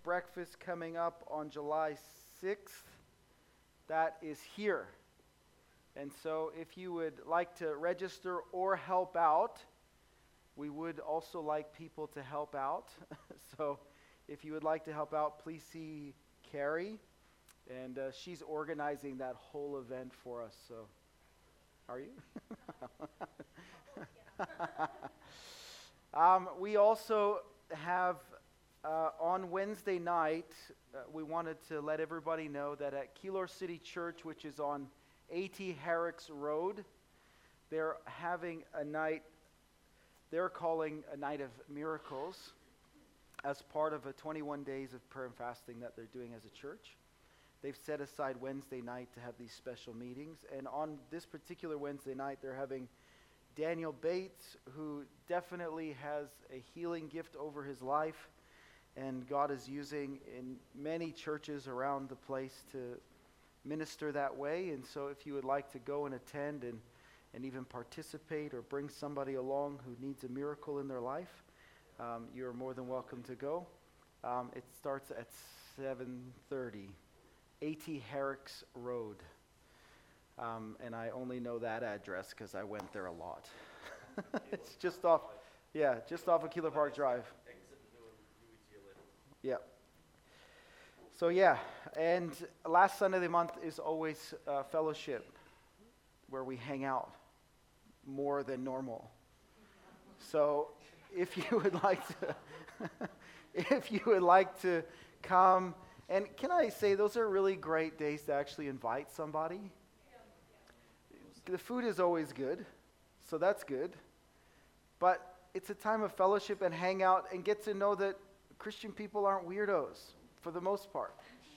breakfast coming up on July 6th. That is here. And so if you would like to register or help out, we would also like people to help out. So if you would like to help out, please see Carrie. And she's organizing that whole event for us. So, are you? We also have on Wednesday night, we wanted to let everybody know that at Keilor City Church, which is on A.T. Herrick's Road, they're having a night, they're calling a night of miracles as part of a 21 days of prayer and fasting that they're doing as a church. They've set aside Wednesday night to have these special meetings. And on this particular Wednesday night, they're having Daniel Bates, who definitely has a healing gift over his life. And God is using in many churches around the place to minister that way. And so if you would like to go and attend and even participate or bring somebody along who needs a miracle in their life, you're more than welcome to go. It starts at 7:30. A.T. Herrick's Road. And I only know that address because I went there a lot. It's just off of Keilor Park Drive. Yeah. So and last Sunday of the month is always fellowship, where we hang out more than normal. So if you would like to come. And can I say, those are really great days to actually invite somebody. The food is always good, so that's good. But it's a time of fellowship and hang out and get to know that Christian people aren't weirdos, for the most part.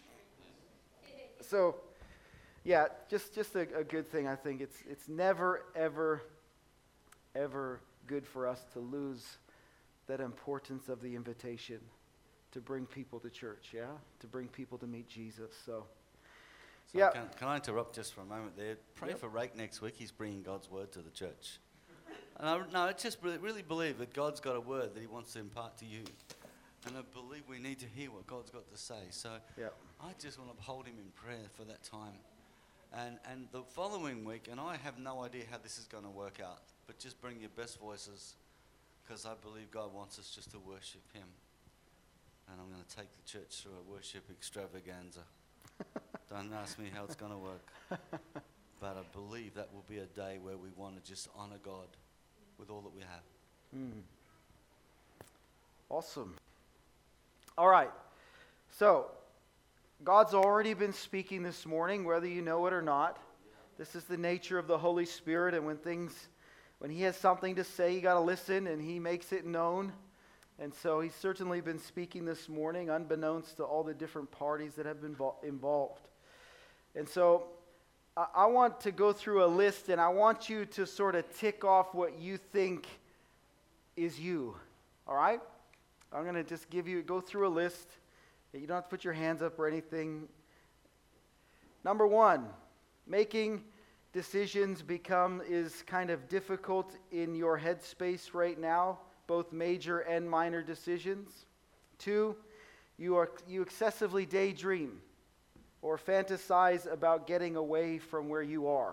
So, just a good thing, I think. It's never, ever, ever good for us to lose that importance of the invitation. To bring people to church, to bring people to meet Jesus. So can I interrupt just for a moment there? Pray for Rake next week. He's bringing God's word to the church. And I just really believe that God's got a word that he wants to impart to you. And I believe we need to hear what God's got to say. So I just want to hold him in prayer for that time. And the following week, and I have no idea how this is going to work out, but just bring your best voices, because I believe God wants us just to worship him. And I'm going to take the church through a worship extravaganza. Don't ask me how it's going to work. But I believe that will be a day where we want to just honor God with all that we have. Awesome. All right. So, God's already been speaking this morning, whether you know it or not. This is the nature of the Holy Spirit. And when he has something to say, you got to listen, and he makes it known. And so he's certainly been speaking this morning, unbeknownst to all the different parties that have been involved. And so I want to go through a list, and I want you to sort of tick off what you think is you. All right? I'm going to just go through a list. You don't have to put your hands up or anything. Number 1, making decisions is kind of difficult in your headspace right now. Both major and minor decisions. 2, you excessively daydream or fantasize about getting away from where you are.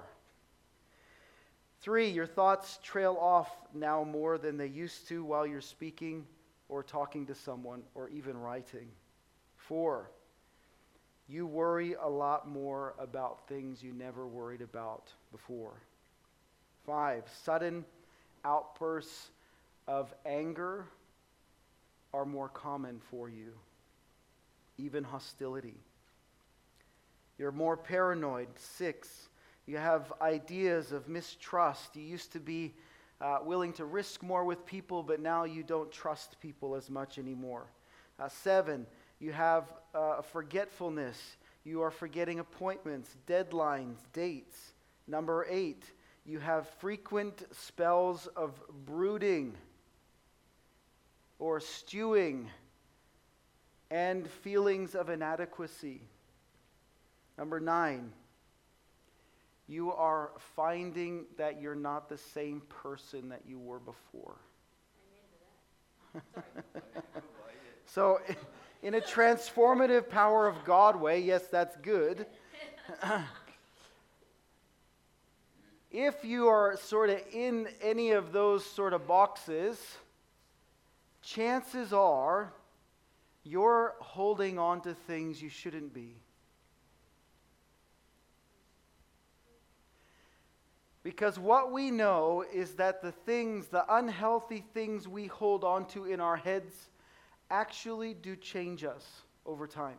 3, your thoughts trail off now more than they used to while you're speaking or talking to someone or even writing. 4, you worry a lot more about things you never worried about before. 5, sudden outbursts of anger are more common for you, even hostility. You're more paranoid. 6, you have ideas of mistrust. You used to be willing to risk more with people, but now you don't trust people as much anymore. 7, you have forgetfulness. You are forgetting appointments, deadlines, dates. Number 8, you have frequent spells of brooding or stewing and feelings of inadequacy. Number 9, you are finding that you're not the same person that you were before. So in a transformative power of God way. Yes, that's good. If you are sort of in any of those sort of boxes, chances are you're holding on to things you shouldn't be. Because what we know is that the unhealthy things we hold on to in our heads actually do change us over time.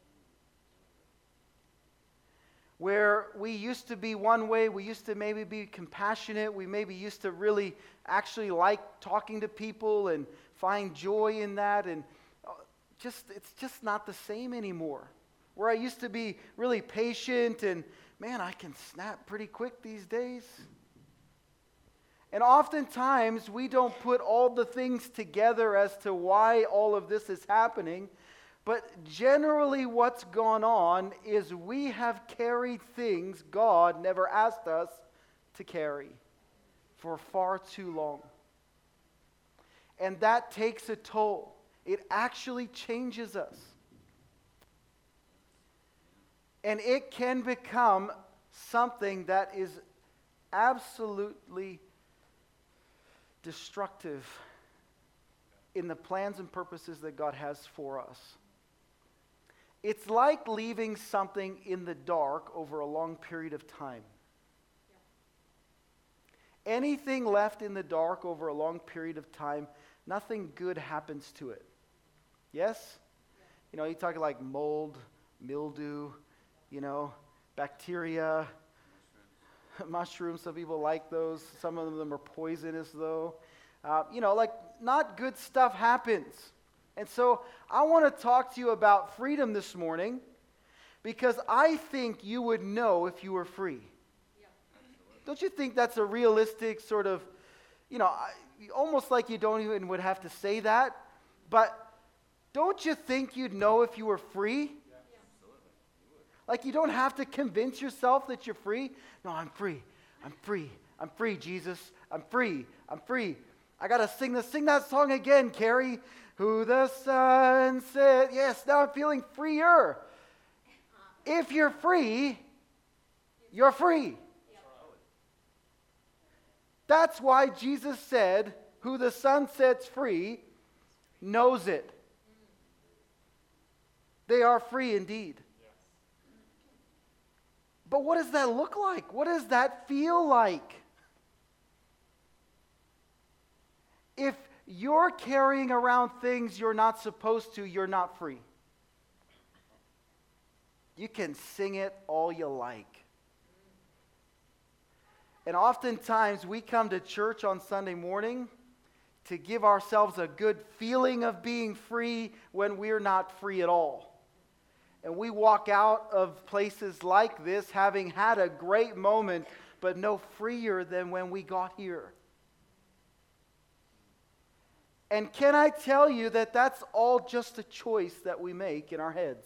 Where we used to be one way, we used to maybe be compassionate, we maybe used to really actually like talking to people and find joy in that, and it's just not the same anymore. Where I used to be really patient and, man, I can snap pretty quick these days. And oftentimes we don't put all the things together as to why all of this is happening. But generally what's gone on is we have carried things God never asked us to carry for far too long. And that takes a toll. It actually changes us. And it can become something that is absolutely destructive in the plans and purposes that God has for us. It's like leaving something in the dark over a long period of time. Yeah. Anything left in the dark over a long period of time, nothing good happens to it. Yes? Yeah. You talk like mold, mildew, bacteria, mushrooms. Some people like those. Some of them are poisonous, though. Not good stuff happens. And so I want to talk to you about freedom this morning because I think you would know if you were free. Yeah. Don't you think that's a realistic sort of, almost like you don't even would have to say that, but don't you think you'd know if you were free? Yeah. Like you don't have to convince yourself that you're free. No, I'm free. I'm free. I'm free, Jesus. I'm free. I'm free. I got to sing that song again, Carrie. Who the Son said, yes, now I'm feeling freer. If you're free, you're free. That's why Jesus said, who the Son sets free knows it. They are free indeed. But what does that look like? What does that feel like? If you're carrying around things you're not supposed to, you're not free. You can sing it all you like. And oftentimes we come to church on Sunday morning to give ourselves a good feeling of being free when we're not free at all. And we walk out of places like this having had a great moment, but no freer than when we got here. And can I tell you that that's all just a choice that we make in our heads?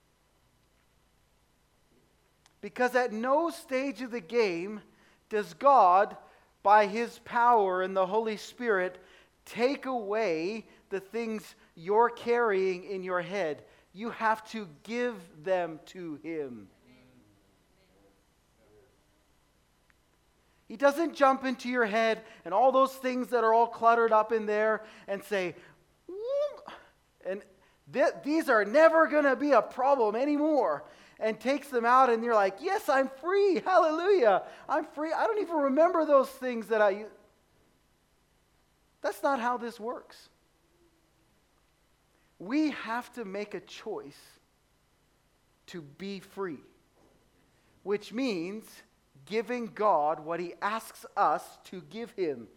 Because at no stage of the game does God, by His power and the Holy Spirit, take away the things you're carrying in your head. You have to give them to Him. He doesn't jump into your head and all those things that are all cluttered up in there and say, and these are never going to be a problem anymore, and takes them out and you're like, yes, I'm free. Hallelujah. I'm free. I don't even remember those things that I... That's not how this works. We have to make a choice to be free, which means giving God what He asks us to give Him.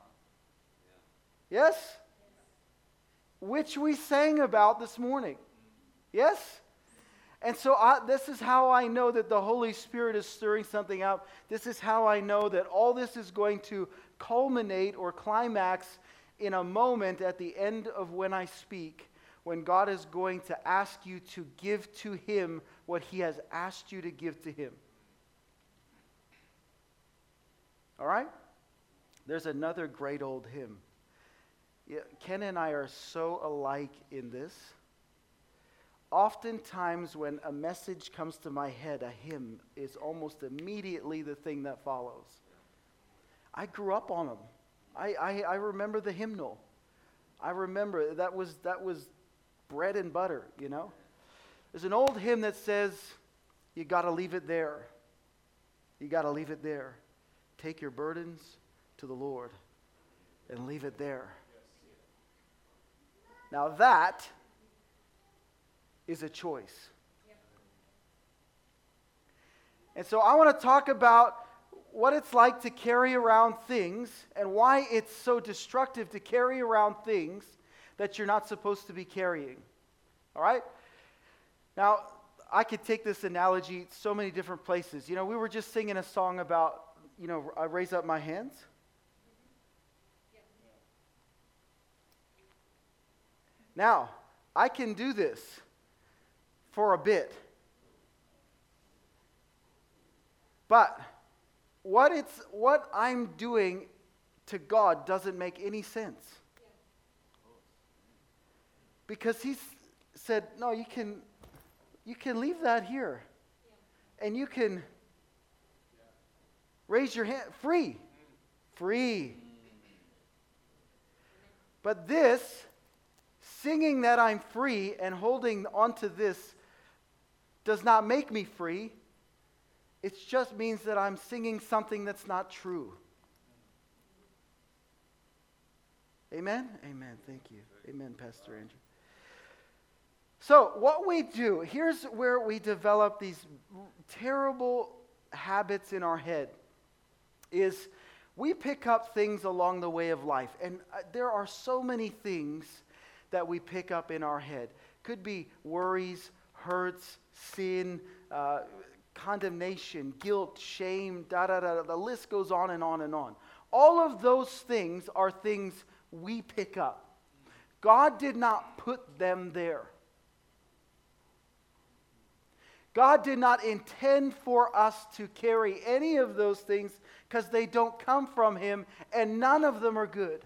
Yes? Which we sang about this morning. Yes? And so this is how I know that the Holy Spirit is stirring something up. This is how I know that all this is going to culminate or climax in a moment at the end of when I speak, when God is going to ask you to give to Him what He has asked you to give to Him. All right? There's another great old hymn. Yeah, Ken and I are so alike in this. oftentimes when a message comes to my head, a hymn is almost immediately the thing that follows. I grew up on them. I remember the hymnal. I remember that was bread and butter, you know. There's an old hymn that says, you got to leave it there. You got to leave it there. Take your burdens to the Lord and leave it there. Now that is a choice. And so I want to talk about what it's like to carry around things and why it's so destructive to carry around things that you're not supposed to be carrying. All right? Now, I could take this analogy so many different places. You know, we were just singing a song about, you know, I raise up my hands. Now, I can do this for a bit. But what I'm doing to God doesn't make any sense. Because he said, no, you can leave that here. And you can raise your hand. Free. But this, singing that I'm free and holding onto this does not make me free. It just means that I'm singing something that's not true. Amen? Amen. Thank you. Amen, Pastor Andrew. So what we do, here's where we develop these terrible habits in our head, is we pick up things along the way of life. And there are so many things that we pick up in our head. Could be worries, hurts, sin, condemnation, guilt, shame, The list goes on and on and on. All of those things are things we pick up. God did not put them there. God did not intend for us to carry any of those things because they don't come from Him, and none of them are good.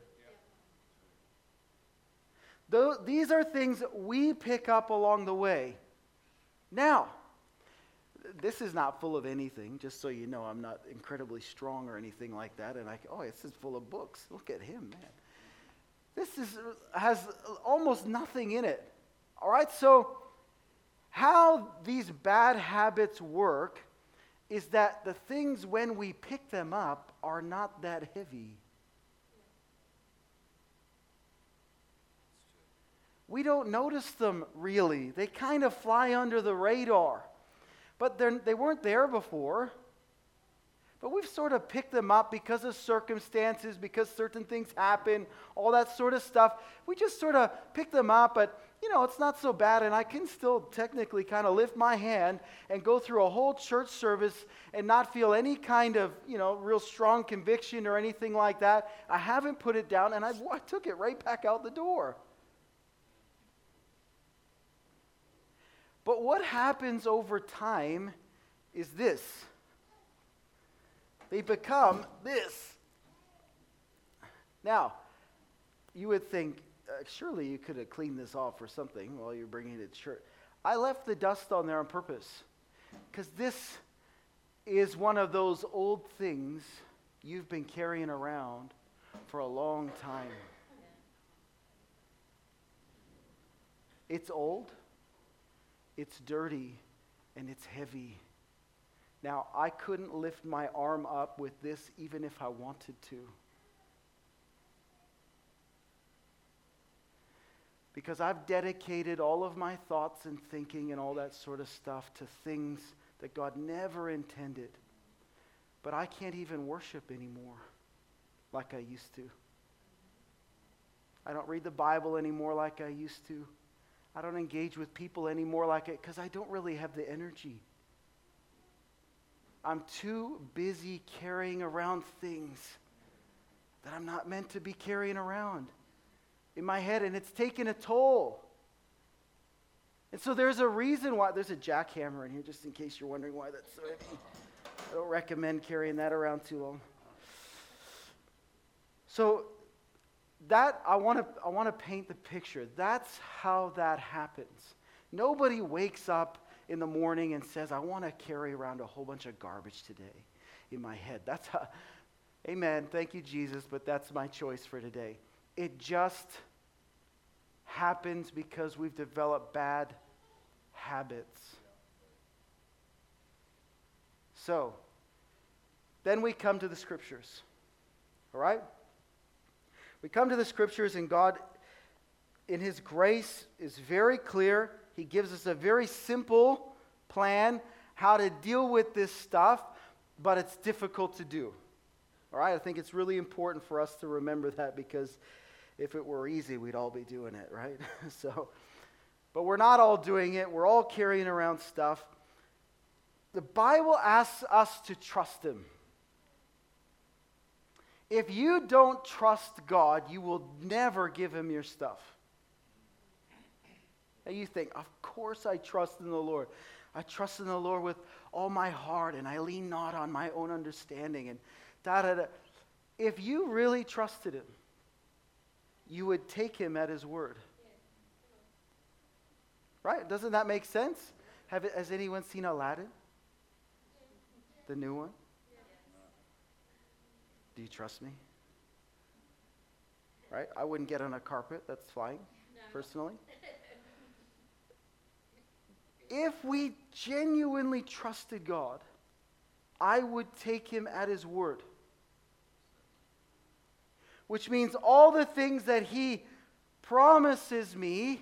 These are things we pick up along the way. Now, this is not full of anything, just so you know. I'm not incredibly strong or anything like that. And this is full of books. Look at him, man. This has almost nothing in it. All right, so how these bad habits work is that the things, when we pick them up, are not that heavy. We don't notice them really. They kind of fly under the radar. But they weren't there before. But we've sort of picked them up because of circumstances, because certain things happen, all that sort of stuff. We just sort of pick them up, but, it's not so bad, and I can still technically kind of lift my hand and go through a whole church service and not feel any kind of, real strong conviction or anything like that. I haven't put it down, and I took it right back out the door. But what happens over time is this. They become this. Now, you would think, surely you could have cleaned this off or something while you're bringing it to church. I left the dust on there on purpose because this is one of those old things you've been carrying around for a long time. It's old, it's dirty, and it's heavy. Now, I couldn't lift my arm up with this even if I wanted to. Because I've dedicated all of my thoughts and thinking and all that sort of stuff to things that God never intended. But I can't even worship anymore like I used to. I don't read the Bible anymore like I used to. I don't engage with people anymore like it because I don't really have the energy. I'm too busy carrying around things that I'm not meant to be carrying around in my head, and it's taken a toll. And so there's a reason why. There's a jackhammer in here, just in case you're wondering why that's so heavy. I don't recommend carrying that around too long. So that I want to paint the picture. That's how that happens. Nobody wakes up in the morning and says, I want to carry around a whole bunch of garbage today in my head. Amen, thank you, Jesus, but that's my choice for today. It just happens because we've developed bad habits. So, then we come to the Scriptures. All right? We come to the Scriptures, and God, in His grace, is very clear. He gives us a very simple plan how to deal with this stuff, but it's difficult to do. All right? I think it's really important for us to remember that, because if it were easy, we'd all be doing it, right? But we're not all doing it. We're all carrying around stuff. The Bible asks us to trust Him. If you don't trust God, you will never give Him your stuff. And you think, of course I trust in the Lord. I trust in the Lord with all my heart, and I lean not on my own understanding, and da-da-da. If you really trusted Him, you would take Him at His word. Right? Doesn't that make sense? Has anyone seen Aladdin? The new one? Do you trust me? Right? I wouldn't get on a carpet. That's fine, personally. If we genuinely trusted God, I would take Him at His word. Which means all the things that He promises me,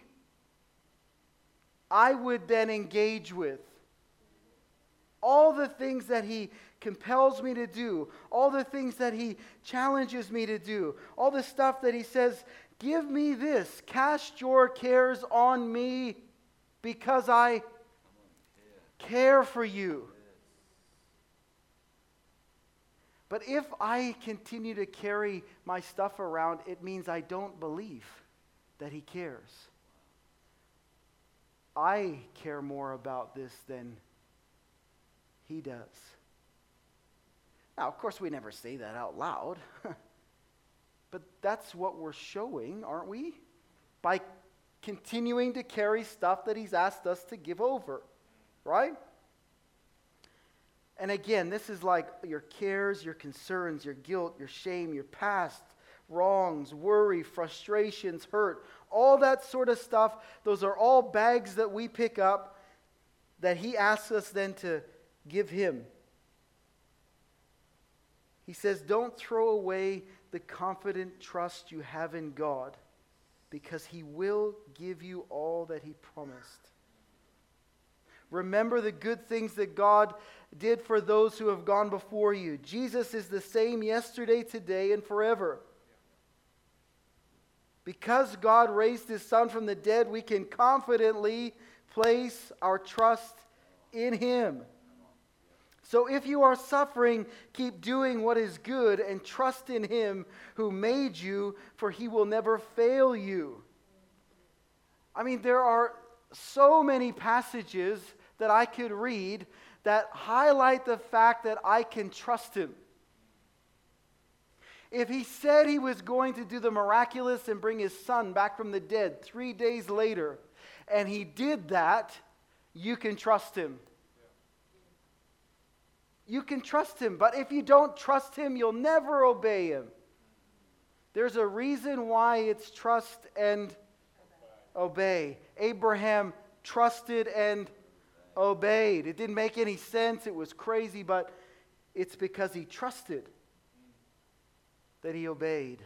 I would then engage with. All the things that He compels me to do, all the things that He challenges me to do, all the stuff that He says, give me this, cast your cares on me because I care for you. But if I continue to carry my stuff around, it means I don't believe that He cares. I care more about this than He does. Now, of course, we never say that out loud. But that's what we're showing, aren't we? By continuing to carry stuff that He's asked us to give over. Right? And again, this is like your cares, your concerns, your guilt, your shame, your past wrongs, worry, frustrations, hurt, all that sort of stuff. Those are all bags that we pick up that He asks us then to give Him. He says, don't throw away the confident trust you have in God, because He will give you all that He promised. Remember the good things that God did for those who have gone before you. Jesus is the same yesterday, today, and forever. Because God raised His Son from the dead, we can confidently place our trust in Him. So if you are suffering, keep doing what is good and trust in Him who made you, for He will never fail you. I mean, there are so many passages that I could read that highlight the fact that I can trust Him. If He said He was going to do the miraculous and bring His Son back from the dead 3 days later, and He did that, you can trust Him. You can trust Him, but if you don't trust Him, you'll never obey Him. There's a reason why it's trust and obey. Abraham trusted and obeyed. It didn't make any sense. It was crazy, but it's because he trusted that he obeyed.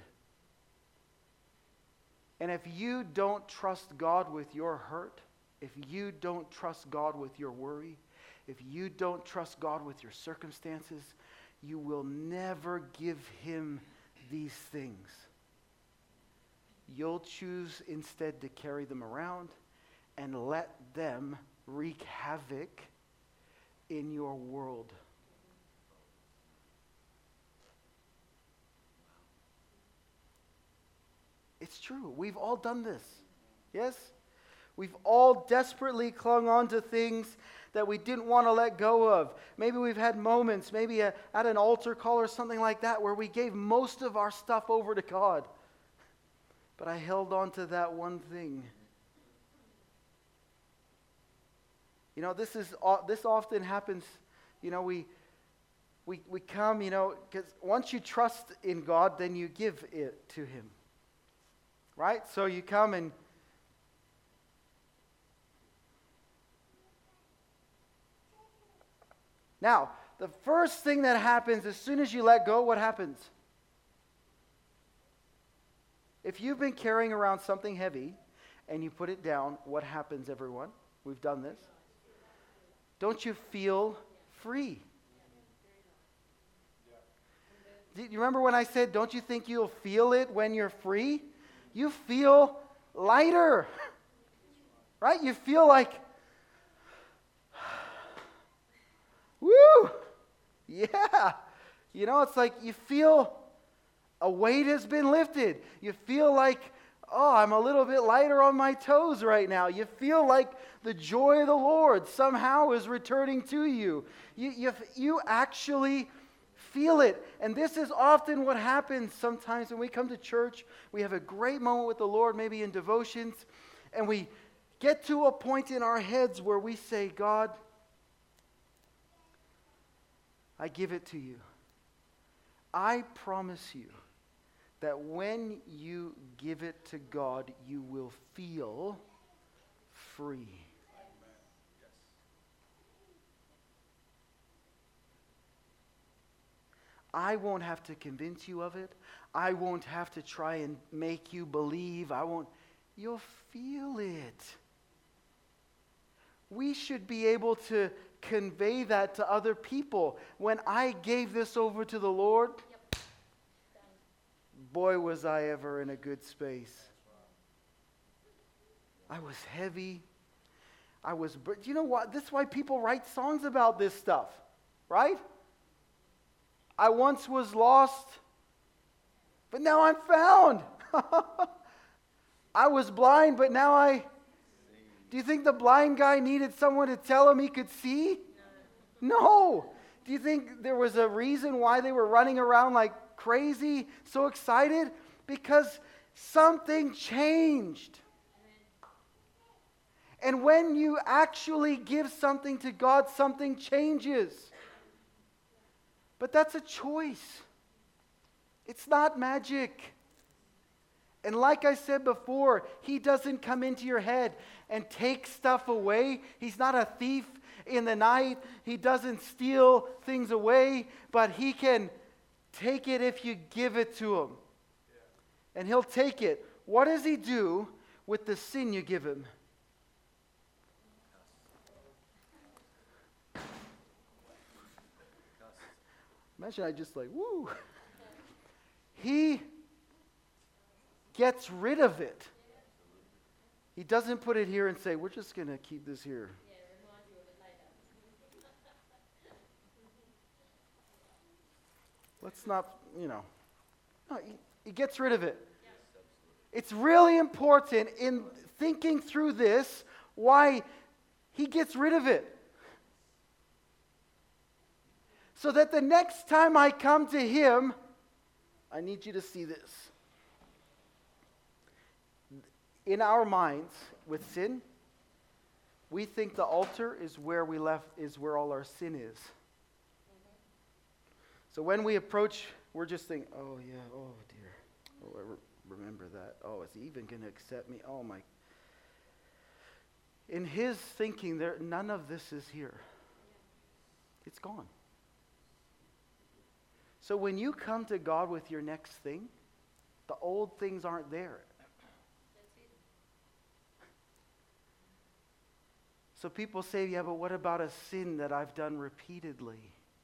And if you don't trust God with your hurt, if you don't trust God with your worry, if you don't trust God with your circumstances, you will never give Him these things. You'll choose instead to carry them around and let them wreak havoc in your world. It's true. We've all done this. Yes? We've all desperately clung on to things that we didn't want to let go of. Maybe we've had moments, maybe at an altar call or something like that, where we gave most of our stuff over to God. But I held on to that one thing. You know, this often happens, you know, we come, you know, because once you trust in God, then you give it to Him. Right? So you come and now, the first thing that happens as soon as you let go, what happens? If you've been carrying around something heavy and you put it down, what happens, everyone? We've done this. Don't you feel free? Do you remember when I said, don't you think you'll feel it when you're free? You feel lighter, right? You feel like, woo, yeah. You know, it's like you feel a weight has been lifted. You feel like, oh, I'm a little bit lighter on my toes right now. You feel like the joy of the Lord somehow is returning to you. You actually feel it. And this is often what happens sometimes when we come to church. We have a great moment with the Lord, maybe in devotions, and we get to a point in our heads where we say, God, I give it to you. I promise you that when you give it to God, you will feel free. I won't have to convince you of it. I won't have to try and make you believe. You'll feel it. We should be able to convey that to other people. When I gave this over to the Lord, boy, was I ever in a good space. I was heavy. Do you know what? This is why people write songs about this stuff, right? I once was lost, but now I'm found. I was blind, but now do you think the blind guy needed someone to tell him he could see? No. Do you think there was a reason why they were running around like crazy, so excited? Because something changed. And when you actually give something to God, something changes. But that's a choice. It's not magic. And like I said before, He doesn't come into your head and take stuff away. He's not a thief in the night. He doesn't steal things away, but He can take it if you give it to Him. And He'll take it. What does He do with the sin you give Him? Imagine I just like, woo. He gets rid of it. He doesn't put it here and say, we're just going to keep this here. Let's not, No, he gets rid of it. It's really important in thinking through this why He gets rid of it. So that the next time I come to Him, I need you to see this. In our minds, with sin, we think the altar is where all our sin is. So when we approach, we're just thinking, oh yeah, oh dear, oh I remember that. Oh, is He even going to accept me? Oh my. In His thinking, none of this is here. It's gone. So when you come to God with your next thing, the old things aren't there. So people say, yeah, but what about a sin that I've done repeatedly?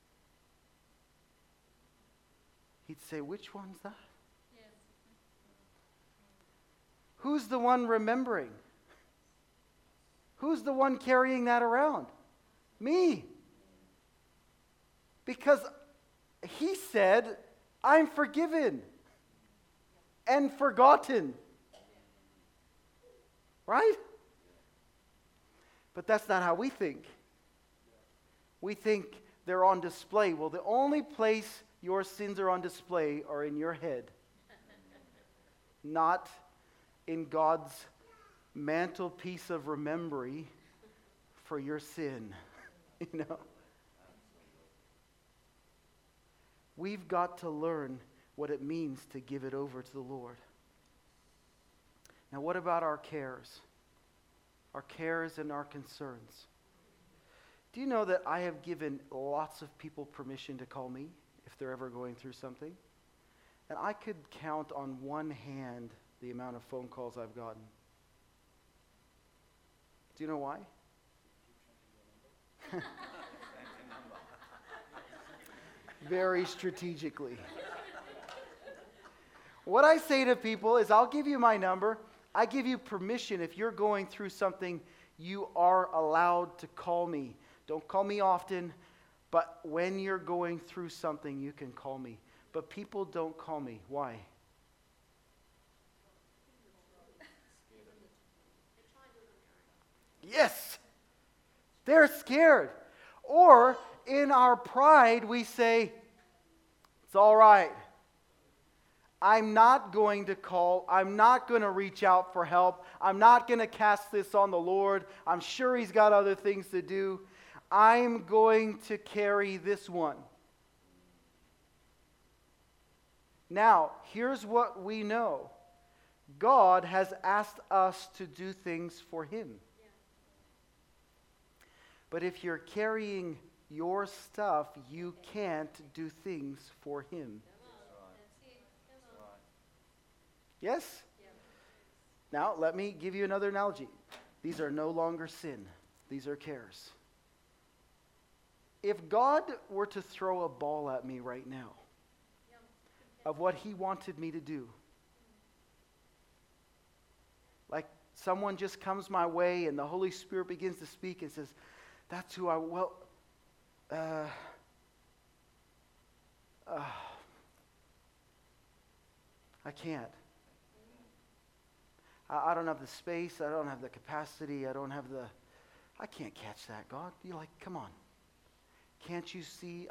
He'd say, which one's that? Yes. Who's the one remembering? Who's the one carrying that around? Me. Because He said, I'm forgiven and forgotten. Right? But that's not how we think. We think they're on display. Well, the only place your sins are on display are in your head, not in God's mantelpiece of memory for your sin. You know? We've got to learn what it means to give it over to the Lord. Now, what about our cares? Our cares and our concerns. Do you know that I have given lots of people permission to call me if they're ever going through something? And I could count on one hand the amount of phone calls I've gotten. Do you know why? Very strategically. What I say to people is, I'll give you my number. I give you permission. If you're going through something, you are allowed to call me. Don't call me often, but when you're going through something, you can call me. But people don't call me. Why? Yes! They're scared. Or, in our pride, we say, it's all right. I'm not going to call. I'm not going to reach out for help. I'm not going to cast this on the Lord. I'm sure He's got other things to do. I'm going to carry this one. Now, here's what we know. God has asked us to do things for Him. Yeah. But if you're carrying your stuff, you can't do things for Him. Yes? Now, let me give you another analogy. These are no longer sin. These are cares. If God were to throw a ball at me right now of what He wanted me to do, like someone just comes my way and the Holy Spirit begins to speak and says, that's who I can't. I don't have the space. I don't have the capacity. I can't catch that, God. You're like, come on. Can't you see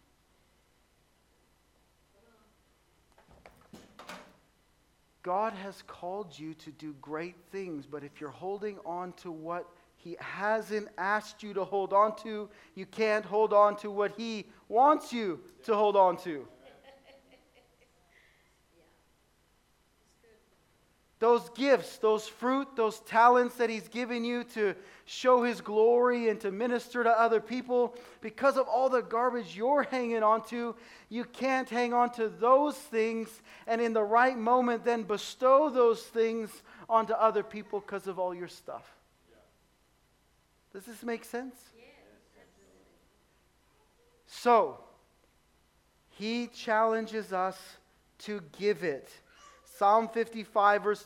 God has called you to do great things, but if you're holding on to what He hasn't asked you to hold on to, you can't hold on to what He wants you to hold on to. Those gifts, those fruit, those talents that He's given you to show His glory and to minister to other people, because of all the garbage you're hanging on to, you can't hang on to those things and in the right moment then bestow those things onto other people because of all your stuff. Does this make sense? Yes, absolutely. So, He challenges us to give it. Psalm 55, verse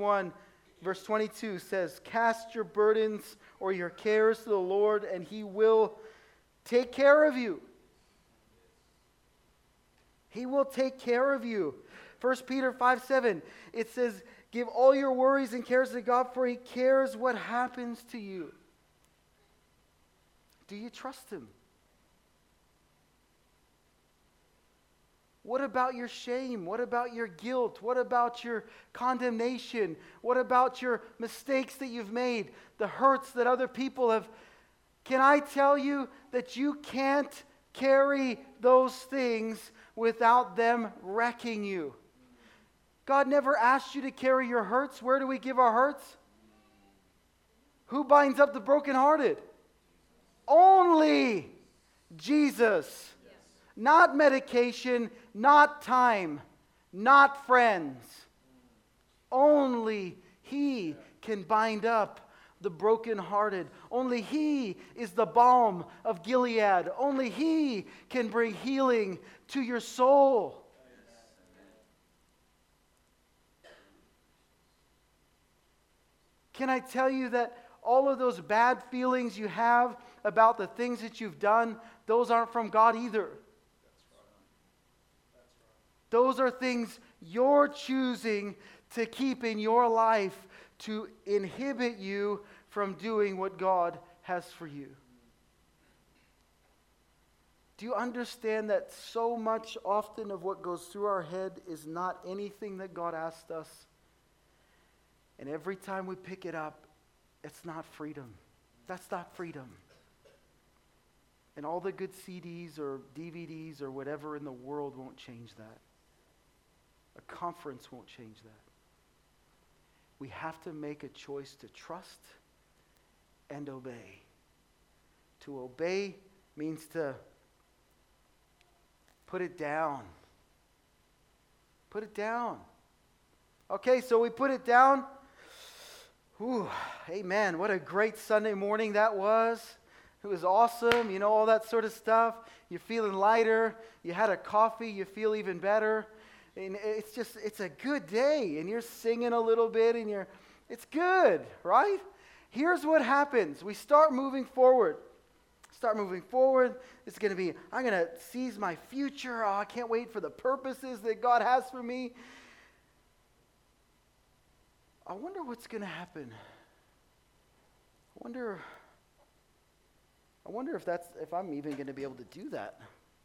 22 says, cast your burdens or your cares to the Lord, and He will take care of you. He will take care of you. 1 Peter 5:7, it says, give all your worries and cares to God, for He cares what happens to you. Do you trust Him? What about your shame? What about your guilt? What about your condemnation? What about your mistakes that you've made? The hurts that other people have? Can I tell you that you can't carry those things without them wrecking you? God never asked you to carry your hurts. Where do we give our hurts? Who binds up the brokenhearted? Only Jesus. Not medication, not time, not friends. Only He can bind up the brokenhearted. Only He is the balm of Gilead. Only He can bring healing to your soul. Can I tell you that all of those bad feelings you have about the things that you've done, those aren't from God either. Those are things you're choosing to keep in your life to inhibit you from doing what God has for you. Do you understand that so much often of what goes through our head is not anything that God asked us? And every time we pick it up, it's not freedom. That's not freedom. And all the good CDs or DVDs or whatever in the world won't change that. A conference won't change that. We have to make a choice to trust and obey. To obey means to put it down. Put it down. Okay, so we put it down. Whew, amen. What a great Sunday morning that was. It was awesome, you know, all that sort of stuff. You're feeling lighter. You had a coffee. You feel even better. And it's a good day. And you're singing a little bit and it's good, right? Here's what happens. We start moving forward. It's going to be, I'm going to seize my future. Oh, I can't wait for the purposes that God has for me. I wonder what's going to happen. I wonder if I'm even going to be able to do that.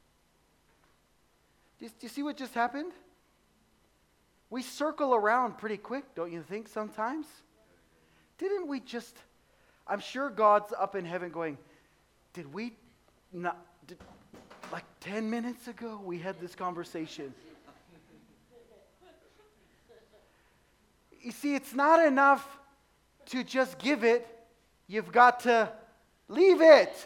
Do you see what just happened? We circle around pretty quick, don't you think, sometimes? Didn't we just, I'm sure God's up in heaven going, like 10 minutes ago, we had this conversation. You see, it's not enough to just give it. You've got to leave it.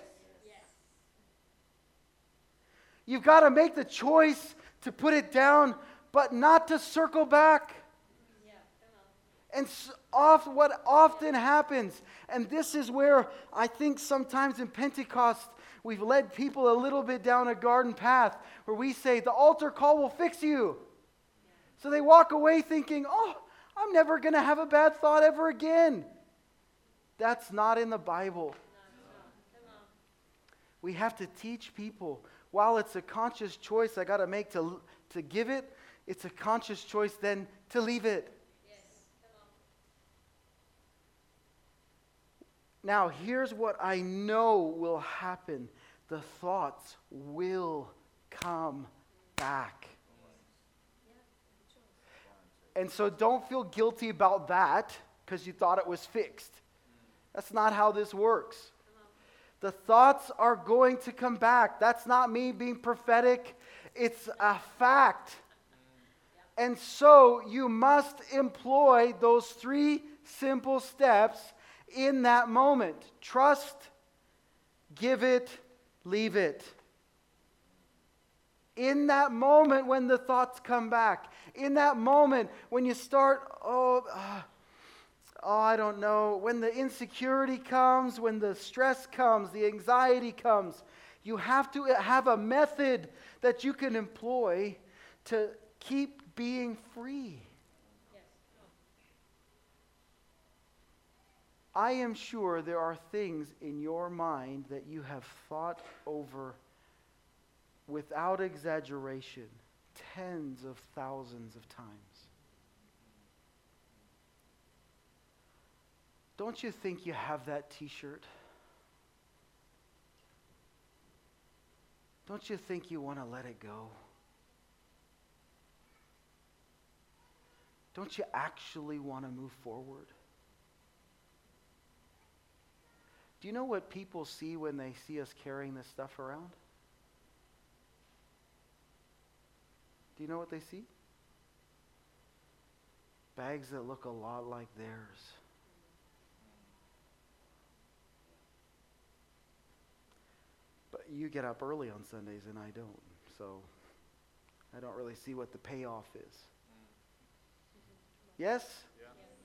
You've got to make the choice to put it down, but not to circle back. And what often happens, and this is where I think sometimes in Pentecost, we've led people a little bit down a garden path where we say, the altar call will fix you. So they walk away thinking, oh, I'm never going to have a bad thought ever again. That's not in the Bible. We have to teach people, while it's a conscious choice I got to make to give it, it's a conscious choice then to leave it. Now, here's what I know will happen. The thoughts will come back. And so don't feel guilty about that because you thought it was fixed. That's not how this works. The thoughts are going to come back. That's not me being prophetic. It's a fact. And so you must employ those 3 simple steps in that moment. Trust, give it, leave it. In that moment when the thoughts come back, in that moment when you start, I don't know, when the insecurity comes, when the stress comes, the anxiety comes, you have to have a method that you can employ to keep being free. I am sure there are things in your mind that you have thought over without exaggeration, tens of thousands of times. Don't you think you have that t-shirt? Don't you think you want to let it go? Don't you actually want to move forward? Do you know what people see when they see us carrying this stuff around? Do you know what they see? Bags that look a lot like theirs. But you get up early on Sundays and I don't, so I don't really see what the payoff is. Yes? Yeah.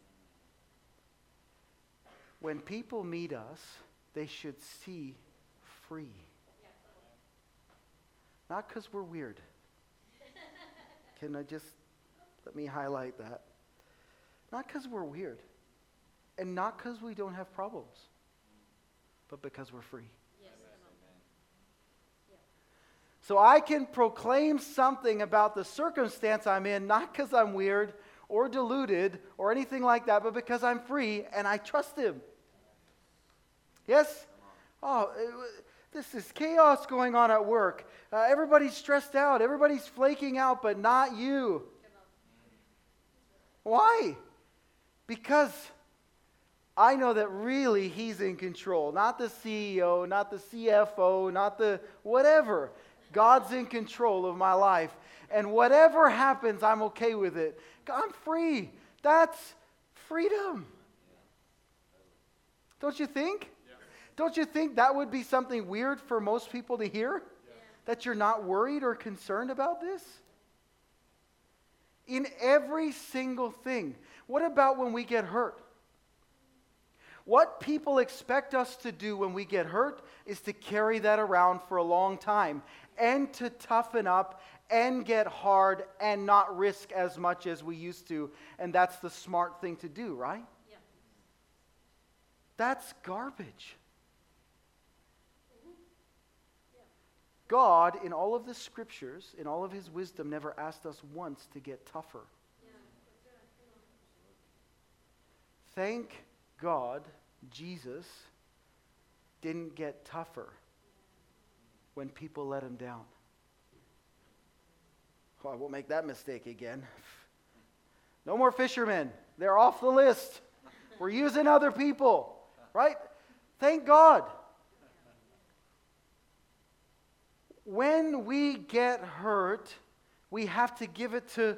When people meet us, they should see free. Not because we're weird. Can I just, let me highlight that. Not because we're weird. And not because we don't have problems. But because we're free. Yes. So I can proclaim something about the circumstance I'm in, not because I'm weird or deluded or anything like that, but because I'm free and I trust Him. Yes? Oh, this is chaos going on at work. Everybody's stressed out. Everybody's flaking out, but not you. Why? Because I know that really He's in control. Not the CEO, not the CFO, not the whatever. God's in control of my life. And whatever happens, I'm okay with it. I'm free. That's freedom. Don't you think? Yeah. Don't you think that would be something weird for most people to hear? Yeah. That you're not worried or concerned about this? In every single thing. What about when we get hurt? What people expect us to do when we get hurt is to carry that around for a long time and to toughen up and get hard and not risk as much as we used to. And that's the smart thing to do, right? Yeah. That's garbage. God, in all of the scriptures, in all of His wisdom, never asked us once to get tougher. Thank God Jesus didn't get tougher when people let Him down. Oh, I won't make that mistake again. No more fishermen. They're off the list. We're using other people, right? Thank God. When we get hurt, we have to give it to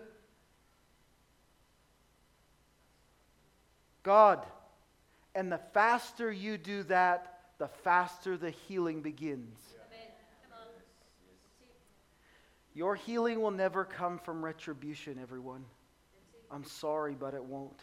God. And the faster you do that, the faster the healing begins. Your healing will never come from retribution, everyone. I'm sorry, but it won't.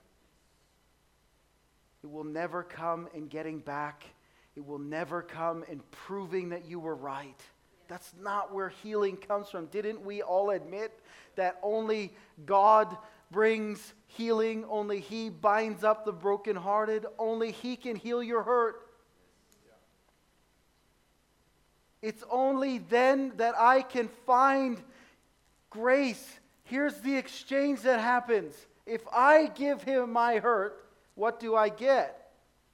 It will never come in getting back. It will never come in proving that you were right. That's not where healing comes from. Didn't we all admit that only God brings healing? Only He binds up the brokenhearted. Only He can heal your hurt. It's only then that I can find grace. Here's the exchange that happens. If I give Him my hurt, what do I get?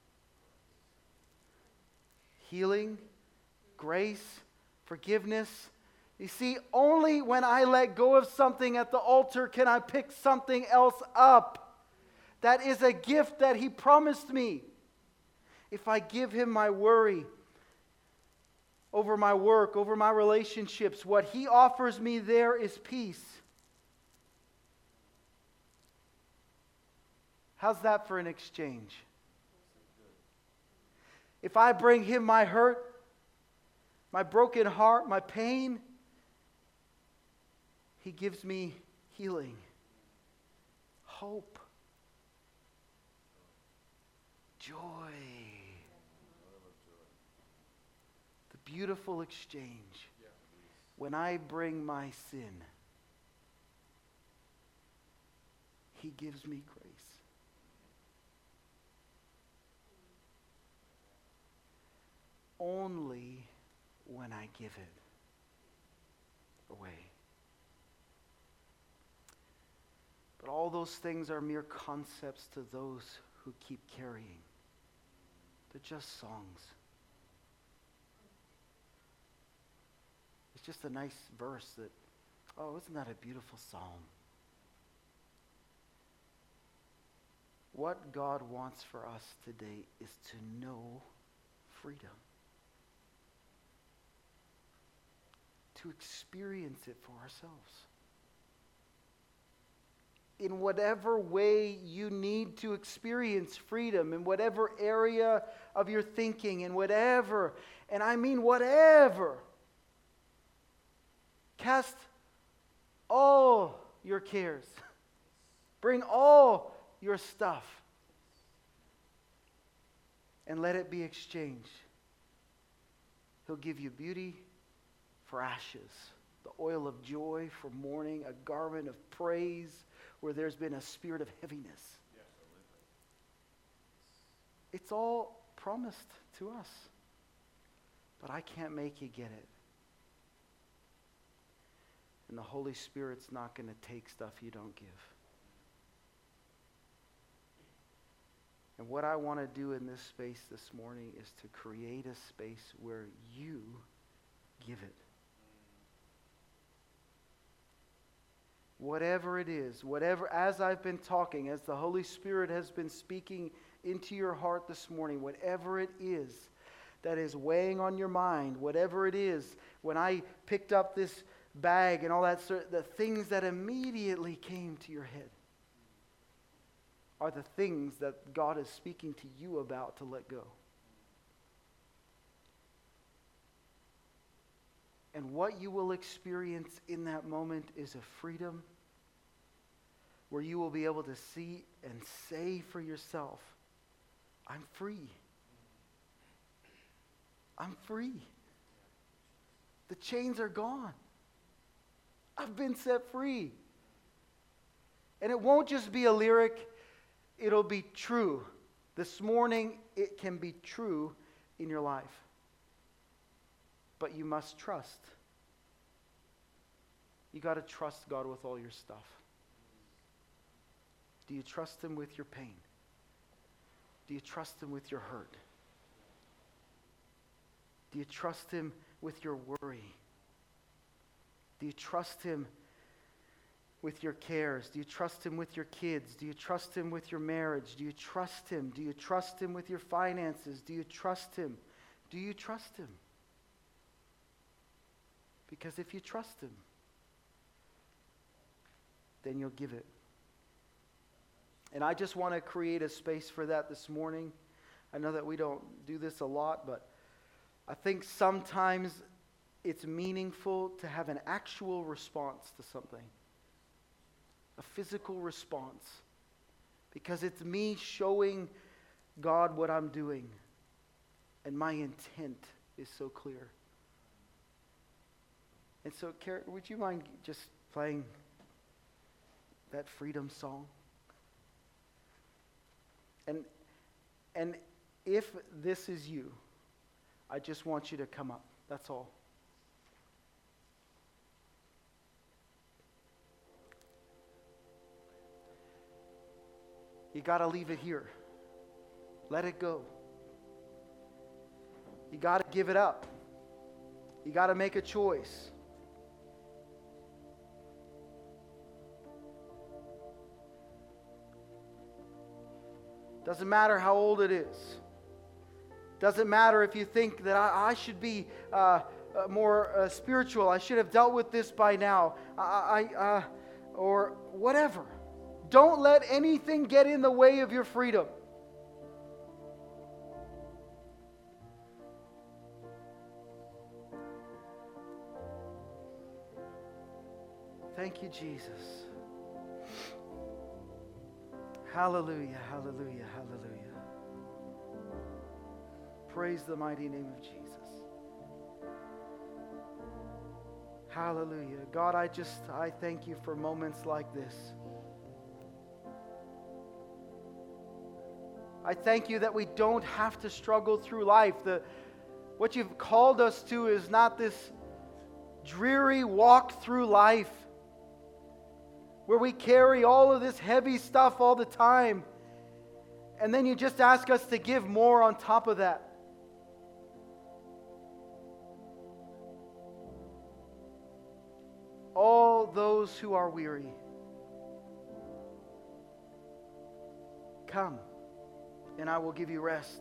Healing, grace, forgiveness. You see, only when I let go of something at the altar can I pick something else up. That is a gift that He promised me. If I give Him my worry over my work, over my relationships, what He offers me there is peace. How's that for an exchange? If I bring Him my hurt, my broken heart, my pain, He gives me healing, hope, joy. The beautiful exchange. When I bring my sin, He gives me grace. Only when I give it away. But all those things are mere concepts to those who keep carrying. They're just songs. It's just a nice verse that, oh, isn't that a beautiful psalm? What God wants for us today is to know freedom. To experience it for ourselves. In whatever way you need to experience freedom, in whatever area of your thinking, in whatever, and I mean whatever, cast all your cares. Bring all your stuff. And let it be exchanged. He'll give you beauty for ashes, the oil of joy for mourning, a garment of praise where there's been a spirit of heaviness. It's all promised to us, but I can't make you get it. And the Holy Spirit's not going to take stuff you don't give. And what I want to do in this space this morning is to create a space where you give it. Whatever it is, whatever, as I've been talking, as the Holy Spirit has been speaking into your heart this morning, whatever it is that is weighing on your mind, whatever it is, when I picked up this bag and all that sort, the things that immediately came to your head are the things that God is speaking to you about to let go. And what you will experience in that moment is a freedom where you will be able to see and say for yourself, I'm free. I'm free. The chains are gone. I've been set free. And it won't just be a lyric, it'll be true. This morning, it can be true in your life. But you must trust. You got to trust God with all your stuff. Do you trust Him with your pain? Do you trust Him with your hurt? Do you trust Him with your worry? Do you trust Him with your cares? Do you trust Him with your kids? Do you trust Him with your marriage? Do you trust Him? Do you trust Him with your finances? Do you trust Him? Do you trust Him? Because if you trust Him, then you'll give it. And I just want to create a space for that this morning. I know that we don't do this a lot, but I think sometimes it's meaningful to have an actual response to something. A physical response. Because it's me showing God what I'm doing. And my intent is so clear. And so, Kara, would you mind just playing that freedom song? And if this is you, I just want you to come up. That's all. You got to leave it here. Let it go. You got to give it up. You got to make a choice. Doesn't matter how old it is. Doesn't matter if you think that I should be more spiritual. I should have dealt with this by now. Or whatever. Don't let anything get in the way of your freedom. Thank you, Jesus. Hallelujah, hallelujah, hallelujah. Praise the mighty name of Jesus. Hallelujah. God, I thank you for moments like this. I thank you that we don't have to struggle through life. What you've called us to is not this dreary walk through life where we carry all of this heavy stuff all the time. And then you just ask us to give more on top of that. All those who are weary, come, and I will give you rest.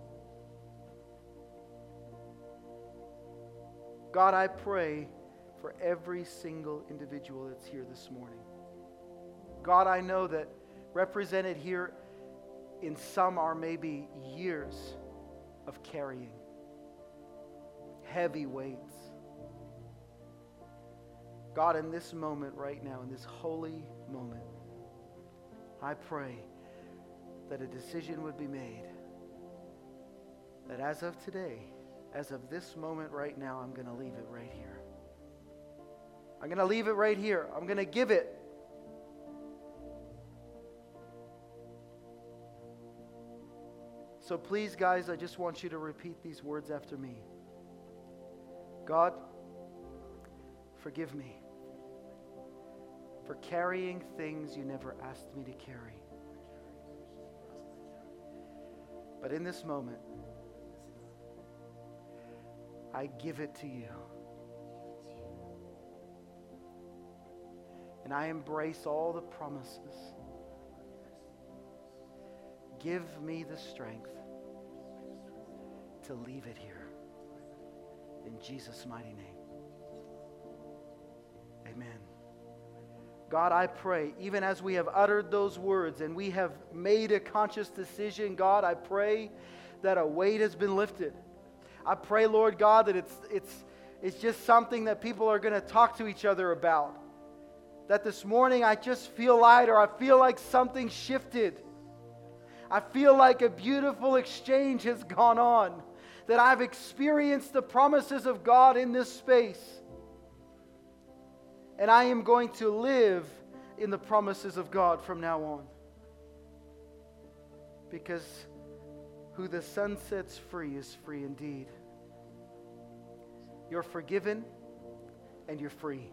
God, I pray for every single individual that's here this morning. God, I know that represented here in some are maybe years of carrying heavy weights. God, in this moment right now, in this holy moment, I pray that a decision would be made that as of today, as of this moment right now, I'm going to leave it right here. I'm going to leave it right here. I'm going to give it. So please, guys, I just want you to repeat these words after me. God, forgive me for carrying things you never asked me to carry. But in this moment, I give it to you. And I embrace all the promises give me the strength to leave it here. In Jesus' mighty name. Amen. God, I pray, even as we have uttered those words and we have made a conscious decision, God, I pray that a weight has been lifted. I pray, Lord God, that it's just something that people are going to talk to each other about. That this morning I just feel lighter. I feel like something shifted. I feel like a beautiful exchange has gone on. That I've experienced the promises of God in this space. And I am going to live in the promises of God from now on. Because who the Son sets free is free indeed. You're forgiven and you're free.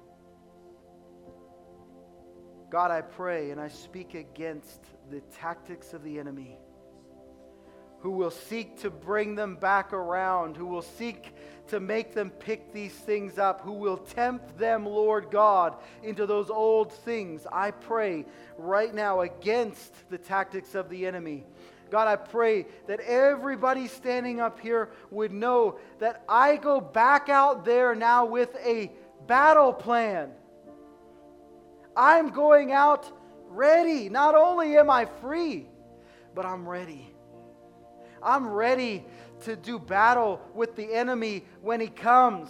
God, I pray and I speak against the tactics of the enemy, who will seek to bring them back around, who will seek to make them pick these things up, who will tempt them, Lord God, into those old things. I pray right now against the tactics of the enemy. God, I pray that everybody standing up here would know that I go back out there now with a battle plan. I'm going out ready. Not only am I free, but I'm ready. I'm ready to do battle with the enemy when he comes.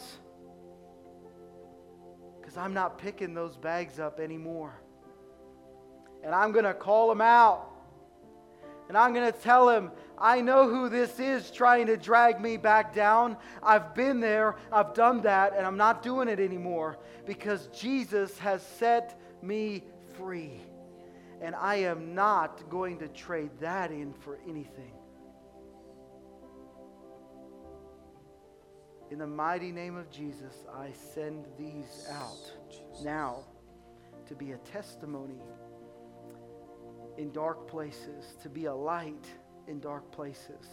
Because I'm not picking those bags up anymore. And I'm going to call him out. And I'm going to tell him, I know who this is trying to drag me back down. I've been there, I've done that, and I'm not doing it anymore. Because Jesus has set me free. And I am not going to trade that in for anything. In the mighty name of Jesus, I send these out now to be a testimony in dark places, to be a light in dark places.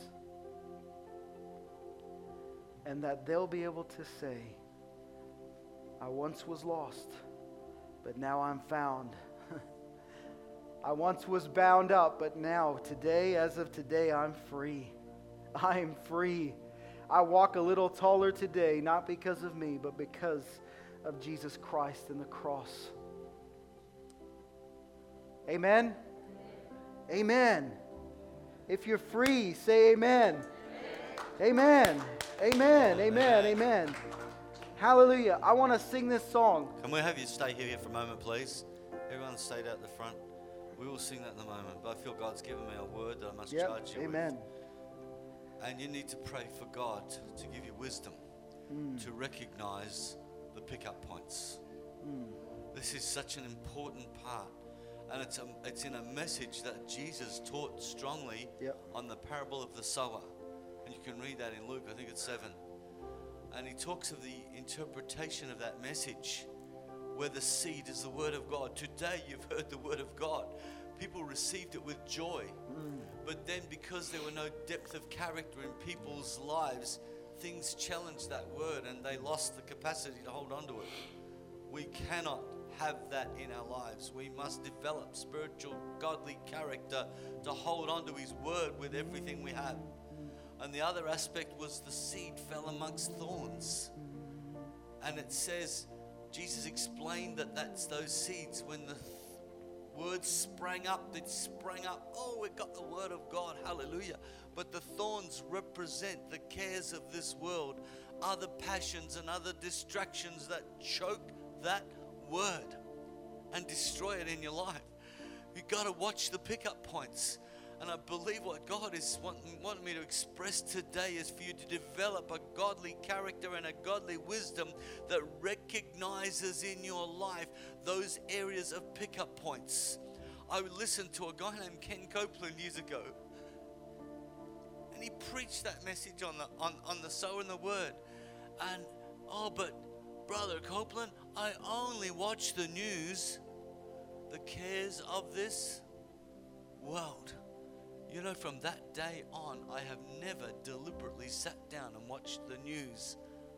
And that they'll be able to say, I once was lost, but now I'm found. I once was bound up, but now, today, as of today, I'm free. I'm free. I walk a little taller today, not because of me, but because of Jesus Christ and the cross. Amen? Amen. If you're free, say amen. Amen. Amen. Amen. Amen. Hallelujah. I want to sing this song. Can we have you stay here for a moment, please? Everyone stayed out the front. We will sing that in a moment. But I feel God's given me a word that I must charge you Amen. with. And you need to pray for God to give you wisdom to recognize the pickup points. This is such an important part. And it's in a message that Jesus taught strongly on the parable of the sower. And you can read that in Luke, I think it's 7. And he talks of the interpretation of that message, where the seed is the word of God. Today you've heard the word of God. People received it with joy. But then because there were no depth of character in people's lives, things challenged that word and they lost the capacity to hold on to it. We cannot have that in our lives. We must develop spiritual, godly character to hold on to his word with everything we have. And the other aspect was the seed fell amongst thorns. And it says, Jesus explained that that's those seeds. When the words sprang up, it sprang up. Oh, we got the word of God. Hallelujah. But the thorns represent the cares of this world, other passions and other distractions that choke that word and destroy it in your life. You've got to watch the pickup points. And I believe what God is wanting me to express today is for you to develop a godly character and a godly wisdom that recognizes in your life those areas of pickup points. I listened to a guy named Ken Copeland years ago, and he preached that message on the sower and the word. And but Brother Copeland, I only watch the news, the cares of this world. You know, from that day on, I have never deliberately sat down and watched the news.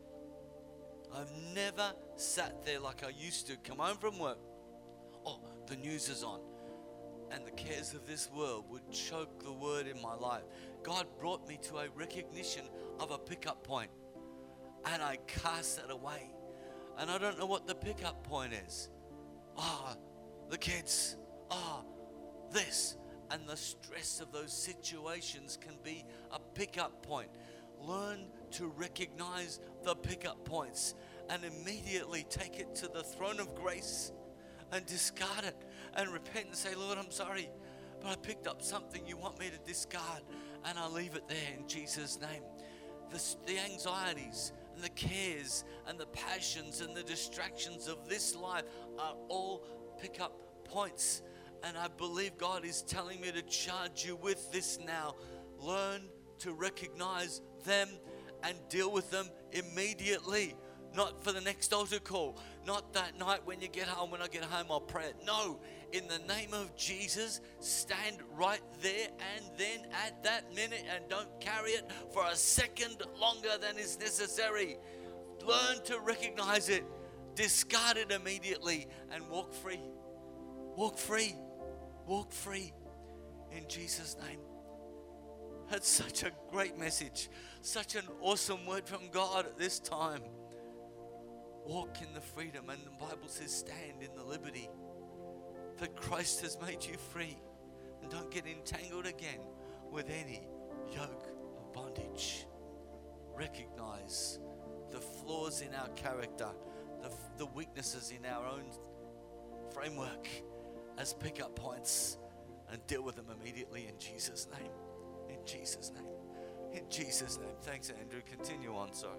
I've never sat there like I used to. Come home from work. Oh, the news is on. and the cares of this world would choke the word in my life. God brought me to a recognition of a pickup point, and I cast that away. And I don't know what the pickup point is. The kids. This. And the stress of those situations can be a pickup point. Learn to recognize the pickup points and immediately take it to the throne of grace and discard it and repent and say, Lord, I'm sorry, but I picked up something you want me to discard, and I'll leave it there in Jesus' name. The anxieties and the cares and the passions and the distractions of this life are all pickup points. And I believe God is telling me to charge you with this now. Learn to recognize them and deal with them immediately. Not for the next altar call. Not that night when you get home, when I get home I'll pray it. No, in the name of Jesus, stand right there and then at that minute, and don't carry it for a second longer than is necessary. Learn to recognize it. Discard it immediately and walk free. Walk free. Walk free in Jesus' name. That's such a great message. Such an awesome word from God at this time. Walk in the freedom, and the Bible says stand in the liberty that Christ has made you free. And don't get entangled again with any yoke of bondage. Recognize the flaws in our character, the weaknesses in our own framework as pickup points, and deal with them immediately in Jesus' name. In Jesus' name. In Jesus' name. Thanks, Andrew. Continue on, sorry.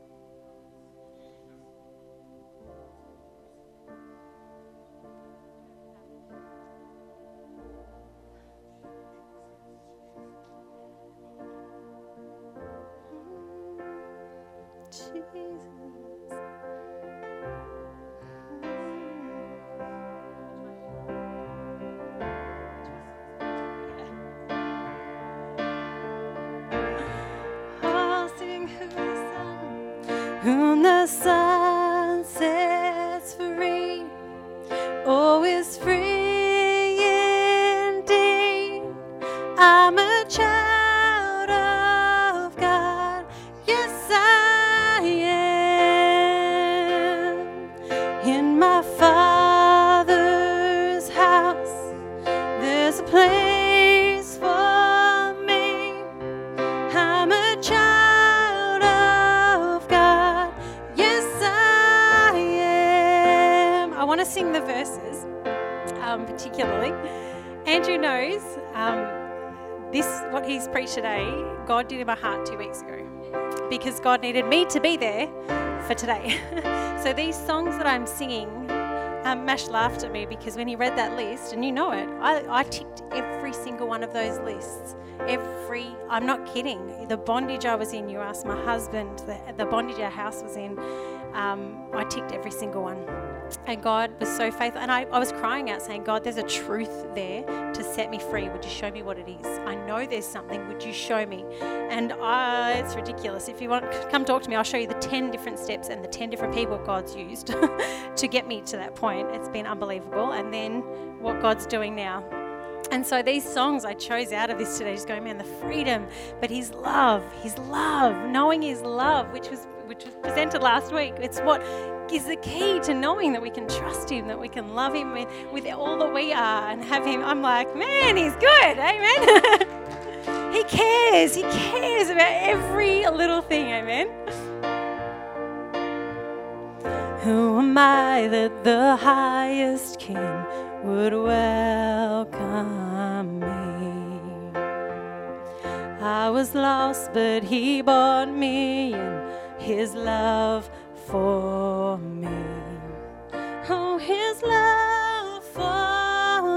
Whom the sun sets free, oh, is free indeed. I'm a child of God, yes I am. In my Father's house, there's a place for me. I'm a child. I want to sing the verses, particularly. Andrew knows what he's preached today, God did in my heart 2 weeks ago, because God needed me to be there for today. So these songs that I'm singing, Mash laughed at me because when he read that list, and you know it, I ticked every single one of those lists. I'm not kidding. The bondage I was in, you asked my husband, the bondage our house was in, I ticked every single one. And God was so faithful. And I was crying out saying, God, there's a truth there to set me free. Would you show me what it is? I know there's something. Would you show me? And it's ridiculous. If you want, come talk to me. I'll show you the 10 different steps and the 10 different people God's used to get me to that point. It's been unbelievable. And then what God's doing now. And so these songs I chose out of this today, just going, man, the freedom, but His love, knowing His love, which was presented last week. It's what is the key to knowing that we can trust Him, that we can love Him with all that we are and have Him. I'm like, man, He's good, amen. He cares about every little thing, amen. Who am I that the highest King would welcome me? I was lost, but He bought me in His love for me. Oh, His love for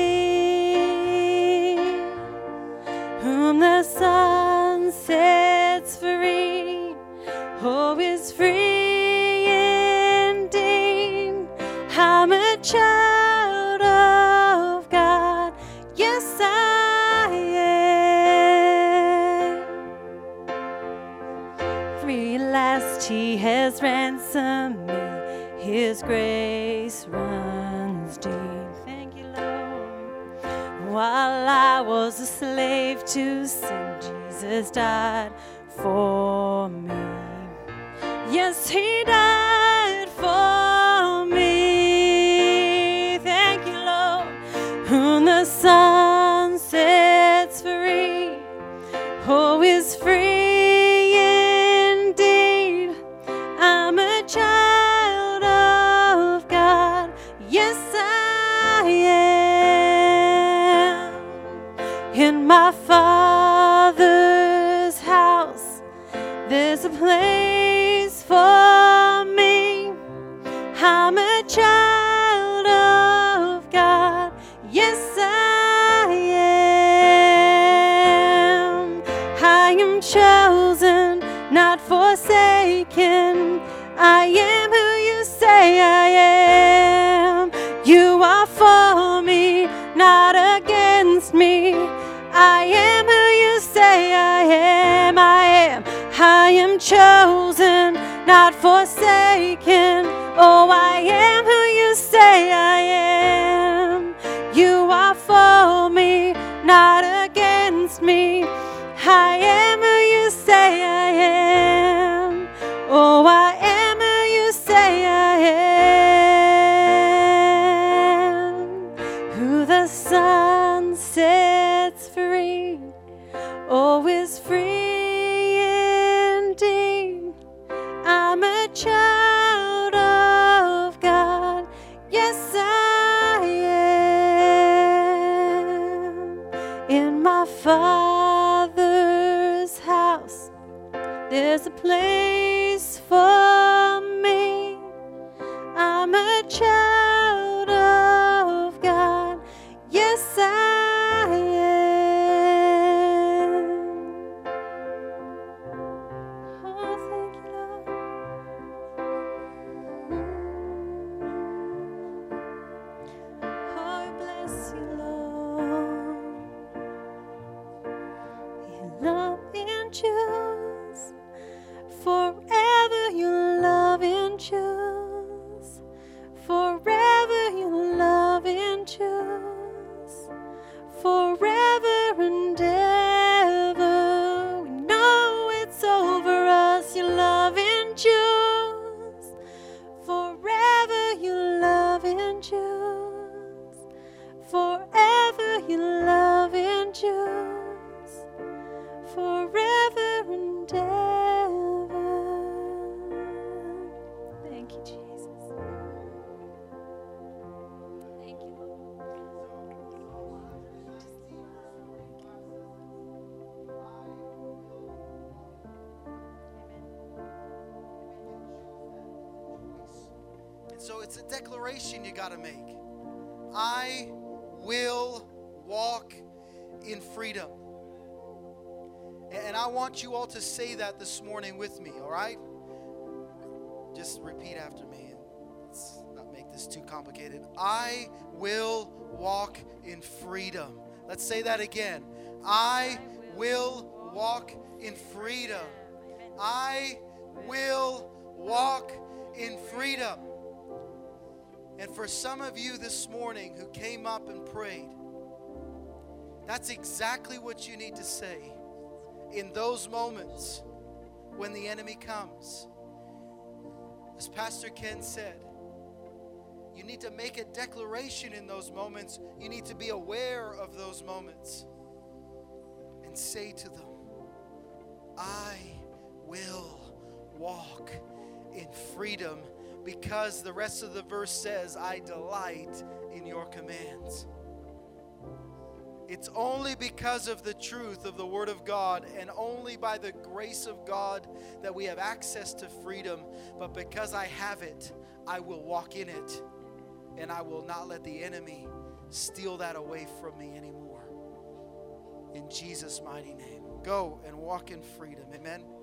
me. Whom the sun sets free, oh, is free indeed. I'm a child of God, yes I am. Free at last He has ransomed me, His grace runs deep. Thank you, Lord. While I was a slave to sin, Jesus died for me. Yes, He died for me. Thank you, Lord. Whom the Son sets free, oh, is free indeed. I'm a child of God. Yes, I am. In my Father's house, there's a place for me. I'm a child of God. Yes, I am. I am chosen, not forsaken. I am who you say I am. You are for me, not against me. I am who you say I am. I am chosen, not forsaken. Oh, I am who you say I am. You are for me, not against me. I am who you say I am. Oh, I am who you say I am. Who the Son sets free, oh, is free indeed. I'm a child of God. Yes, I am. In my Father's house, there's a place for me. I'm a child of God. Yes, I am. Oh, thank you, Lord. Oh, we bless you, Lord. You love and choose. Forever you love and choose. Forever you love and choose. Forever and ever. We know it's over us. You love and choose. Forever you love and choose. Forever you love and choose. Forever and ever. Thank you, Jesus. Thank you, Lord. And so it's a declaration you got to make. I will walk in freedom. And I want you all to say that this morning with me, all right? Just repeat after me. Let's not make this too complicated. I will walk in freedom. Let's say that again. I will walk in freedom. I will walk in freedom. And for some of you this morning who came up and prayed, that's exactly what you need to say in those moments when the enemy comes. As Pastor Ken said, you need to make a declaration in those moments. You need to be aware of those moments and say to them, I will walk in freedom, because the rest of the verse says, I delight in your commands. It's only because of the truth of the Word of God and only by the grace of God that we have access to freedom. But because I have it, I will walk in it, and I will not let the enemy steal that away from me anymore. In Jesus' mighty name. Go and walk in freedom. Amen.